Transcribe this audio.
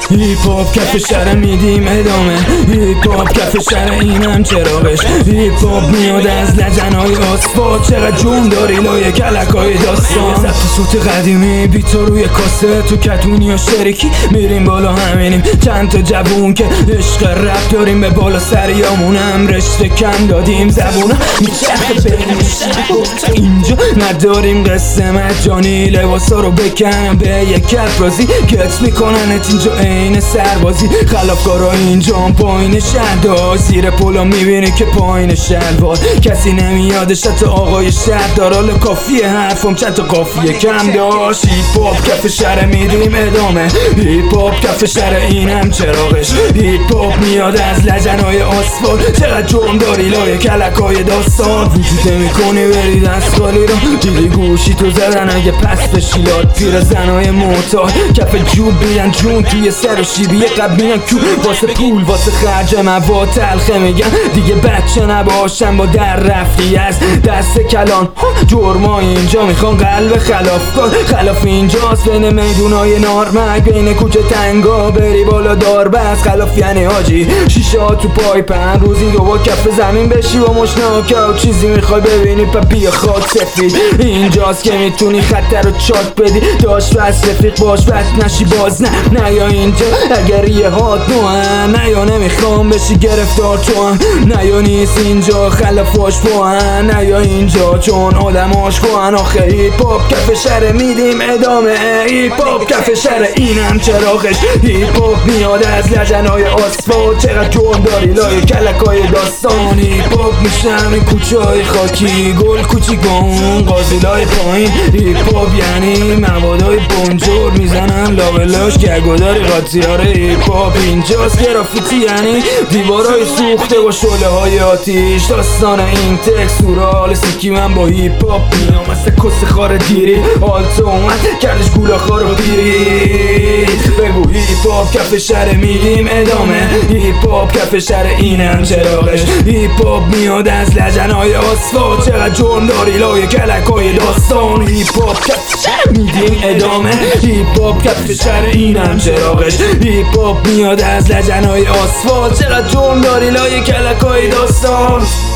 هیپ هاپ کف شهر میدیم ادامه، هیپ هاپ کف شهر اینم چراغش، هیپ هاپ میاد از لجنهای آسفالت، چقدر جون داری لای کلکای داستان، ضبط صوت قدیمی بیتا روی کاسه، تو کتونی و شریکی میریم بالا همینیم، چند تا جوون که عشق رپ داریم به بالا سریامونم رشته کم دادیم، زبونم میچرخه بین شب اینجا نداریم قصه مجانی، لباسا رو بکنم به یک کف رازی گت میکننت اینجا عین سربازی، خلافکارا اینجا پایین شهردار، زیر پولا میبینی که پایین شلوار کسی نمیادش حتی آقای شهردار، حالا کافیه حرفم چند تا قافیه کم داشت، هیپ هاپ کف شهر میدیم ادامه، هیپ هاپ کف شهر اینم چراغش، هیپ هاپ میاد از لجنهای آسفالت، چقدر جرم داری لای کلکای داستان، وجود نمیکنی بری دست خالی رو دیدی گوشی تو زدن اگه پس بشیلاد، پیر زنهای معتاد کف جوب بیان جون توی سر و شیبی قبل میان کو واسه پول واسه خرج مواد تلخه میگن دیگه بچه نباشم با در رفتی از دست کلان، جرما اینجا میخوان قلب خلافکار، خلاف اینجاست بین میدونای نارمک، بین کوچه تنگا بری بالا دار بس، خلاف یعنی حاجی شیشه ها تو پای پن روزی دو با کف زمین بشی و مشناکه و چیزی میخوای ببینی پا بیا خود سفید، اینجاست که میتونی خطر رو چاک بدی، داشت بس رفیق باش بس نشی باز نه یا اینجا اگر یه هات نوهم، نه یا نمیخوام بشی گرفتار تو هم، نه یا نیست اینجا خلافاش پوهن، نه یا اینجا چون آدماش کوهن، آخه هیپ هاپ کف شهر میدیم ادامه، هیپ هاپ کف شهر اینم چراغش، هیپ هاپ میاد از لجنهای آسفالت، چقدر جرم داری لای کلکای داستان، هیپ هاپ میشم این کوچه های خاکی گل کوچیک با اون قازیلای پایین، هیپ هاپ یعنی موادای بنجور میزنن لابلاش گرگوداری قاطیاره، هیپ هاپ اینجاست گرافیتی یعنی دیوارای سوخته و شعله های آتیش، داستان این تکس سورال سیکی من با هیپ هاپ میام مثل کس خار دیری، آلتو اومد کردش گولا خار و بیری، بگو هیپ هاپ کف شهر میدیم ادامه، هیپ هاپ کف شهر اینم چراغش، هیپ هاپ میاد از لجنهای آسفالت، چقدر جرم داری لای کلکای داستان، هیپ هاپ کف شهر میدیم ادامه، هیپ هاپ کف شهر اینم چراغش، هیپ هاپ میاد از لجنهای آسفالت، چقدر جرم داری لای کلکای داستان.